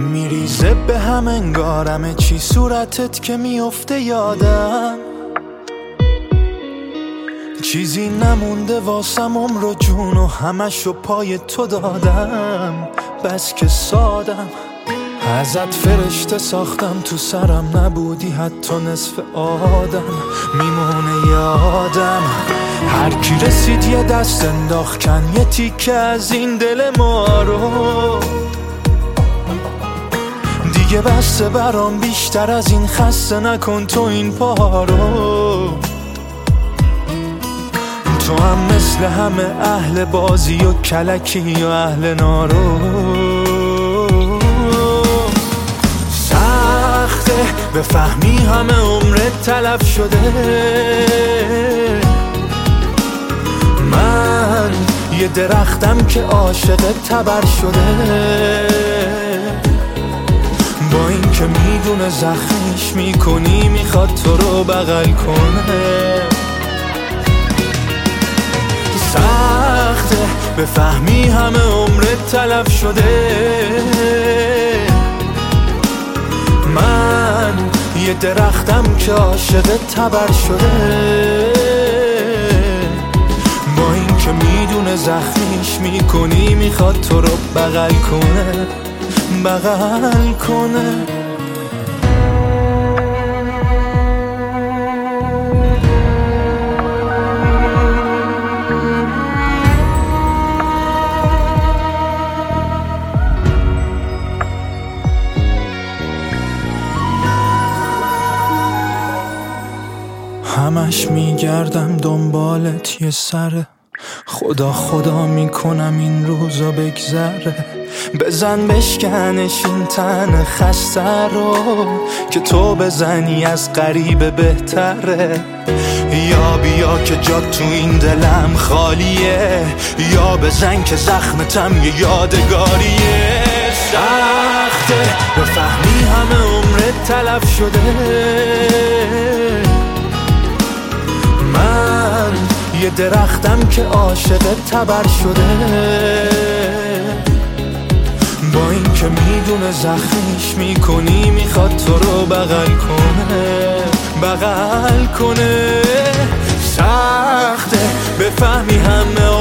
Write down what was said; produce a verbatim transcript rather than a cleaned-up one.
میریزه به هم انگارمه چی صورتت که میفته یادم، چیزی نمونده واسم عمر و جون و همشو پای تو دادم. بس که سادم ازت فرشته ساختم، تو سرم نبودی حتی نصف آدم. میمونه یادم هر کی رسید یه دست انداخت کن یه تیکه از این دل ما رو. دیگه بسته برام بیشتر از این خسته نکن تو این پا رو. تو هم مثل همه اهل بازی و کلکی و اهل نارو. سخته بفهمی همه عمرت تلف شده، من یه درختم که عاشق تبر شده. با این که میدونه زخمیش میکنی میخواد تو رو بغل کنه. سخته بفهمی همه عمرت تلف شده، من یه درختم که عاشق تبر شده. با این که میدونه زخمیش میکنی میخواد تو رو بغل کنه، بغل کنه. همش میگردم دنبالت یه سره، خدا خدا میکنم این روزا بگذره. بزن بشکنش این تن خسته رو که تو بزنی از غریبه بهتره. یا بیا که جا تو این دلم خالیه، یا بزن که زخمتم یه یادگاریه. سخته بفهمی همه عمرت تلف شده، من یه درختم که عاشق تبر شده. با این که میدونه زخمیش میکنی میخواد تو رو بغل کنه، بغل کنه. سخته بفهمی همه